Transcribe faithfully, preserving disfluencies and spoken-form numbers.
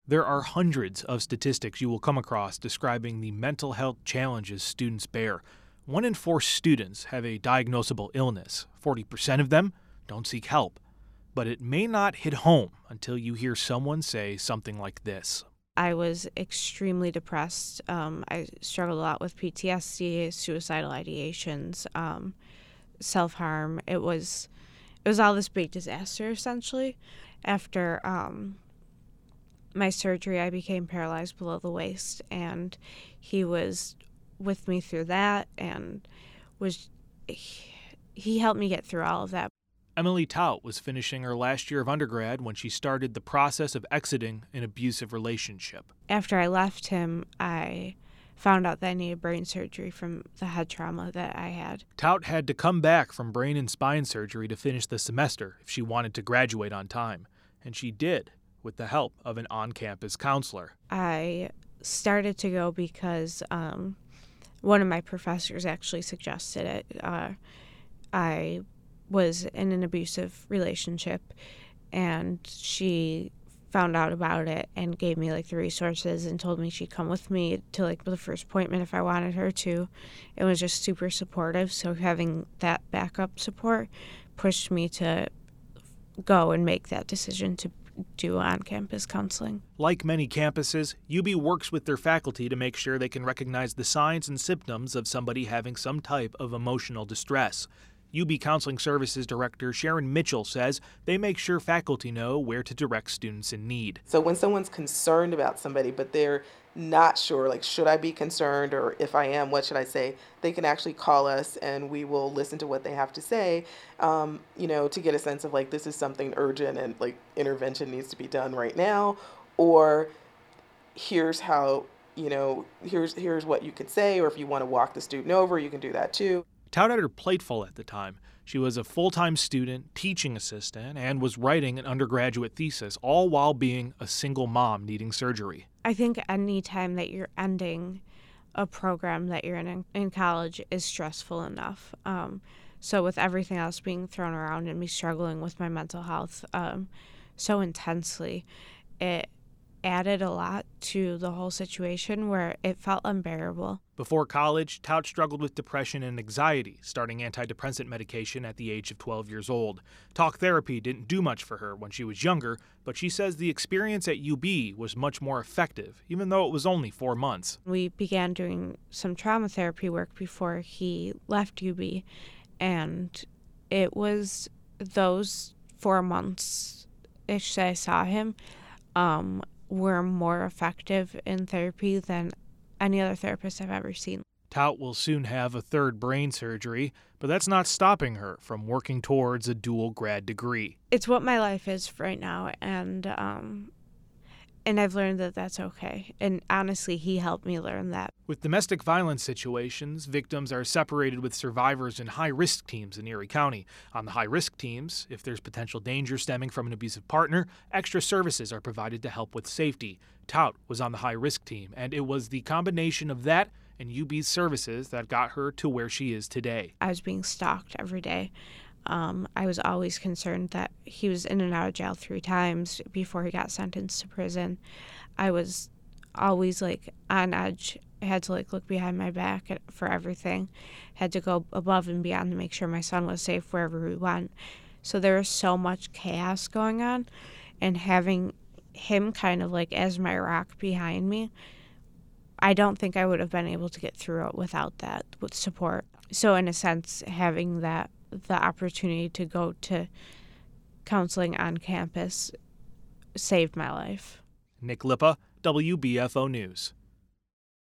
There are hundreds of statistics you will come across describing the mental health challenges students bear. One in four students have a diagnosable illness. forty percent of them don't seek help. But it may not hit home until you hear someone say something like this. I was extremely depressed. Um, I struggled a lot with P T S D, suicidal ideations, um, self-harm. It was, it was all this big disaster, essentially. After um, my surgery, I became paralyzed below the waist, and he was with me through that, and was he, he helped me get through all of that. Emily Tout was finishing her last year of undergrad when she started the process of exiting an abusive relationship. After I left him, I found out that I needed brain surgery from the head trauma that I had. Tout had to come back from brain and spine surgery to finish the semester if she wanted to graduate on time. And she did, with the help of an on-campus counselor. I started to go because um, one of my professors actually suggested it. Uh, I was in an abusive relationship, and she found out about it and gave me like the resources and told me she'd come with me to like the first appointment if I wanted her to. It was just super supportive, so having that backup support pushed me to go and make that decision to do on-campus counseling. Like many campuses, U B works with their faculty to make sure they can recognize the signs and symptoms of somebody having some type of emotional distress. U B Counseling Services Director Sharon Mitchell says they make sure faculty know where to direct students in need. So when someone's concerned about somebody, but they're not sure, like, should I be concerned, or if I am, what should I say? They can actually call us and we will listen to what they have to say, um, you know, to get a sense of like, this is something urgent and like intervention needs to be done right now, or here's how, you know, here's, here's what you could say, or if you want to walk the student over, you can do that too. Tout had her plate full at the time. She was a full-time student, teaching assistant, and was writing an undergraduate thesis, all while being a single mom needing surgery. I think any time that you're ending a program that you're in in college is stressful enough. Um, so with everything else being thrown around and me struggling with my mental health um, so intensely, it added a lot to the whole situation where it felt unbearable. Before college, Tout struggled with depression and anxiety, starting antidepressant medication at the age of twelve years old. Talk therapy didn't do much for her when she was younger, but she says the experience at U B was much more effective, even though it was only four months. We began doing some trauma therapy work before he left U B, and it was those four months-ish that I saw him um, were more effective in therapy than any other therapist I've ever seen. Tout will soon have a third brain surgery, but that's not stopping her from working towards a dual grad degree. It's what my life is right now, and um, and I've learned that that's okay. And honestly, he helped me learn that. With domestic violence situations, victims are separated with survivors in high-risk teams in Erie County. On the high-risk teams, if there's potential danger stemming from an abusive partner, extra services are provided to help with safety. Tout was on the high-risk team, and it was the combination of that and U B's services that got her to where she is today. I was being stalked every day. Um, I was always concerned that he was in and out of jail three times before he got sentenced to prison. I was always like on edge. I had to like look behind my back for everything. Had to go above and beyond to make sure my son was safe wherever we went. So there was so much chaos going on, and having him kind of like as my rock behind me, I don't think I would have been able to get through it without that, with support. So in a sense, having that the opportunity to go to counseling on campus saved my life. Nick Lippa, W B F O News.